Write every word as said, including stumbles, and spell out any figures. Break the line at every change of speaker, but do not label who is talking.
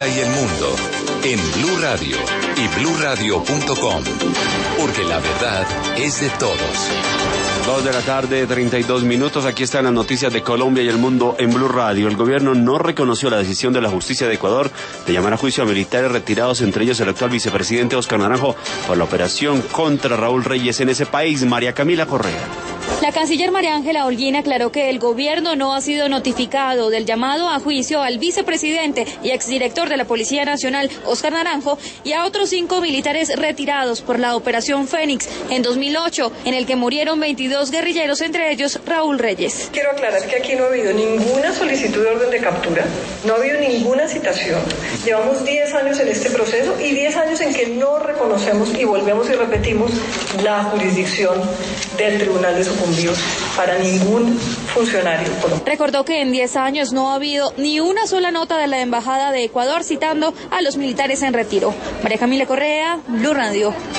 Y el mundo en Blue Radio y blue radio punto com, porque la verdad es de todos.
Dos de la tarde, treinta y dos minutos. Aquí están las noticias de Colombia y el mundo en Blue Radio. El gobierno no reconoció la decisión de la justicia de Ecuador de llamar a juicio a militares retirados, entre ellos el actual vicepresidente Óscar Naranjo, por la operación contra Raúl Reyes en ese país. María Camila Correa.
La canciller María Ángela Holguín aclaró que el gobierno no ha sido notificado del llamado a juicio al vicepresidente y exdirector de la Policía Nacional, Óscar Naranjo, y a otros cinco militares retirados por la Operación Fénix en dos mil ocho, en el que murieron veintidós guerrilleros, entre ellos Raúl Reyes.
Quiero aclarar que aquí no ha habido ninguna solicitud de orden de captura, no ha habido ninguna citación. Llevamos diez años en este proceso y diez años en que no reconocemos y volvemos y repetimos la jurisdicción del Tribunal de Sucumbíos para ningún funcionario colombiano.
Recordó que en diez años no ha habido ni una sola nota de la Embajada de Ecuador citando a los militares en retiro. María Camila Correa, Blue Radio.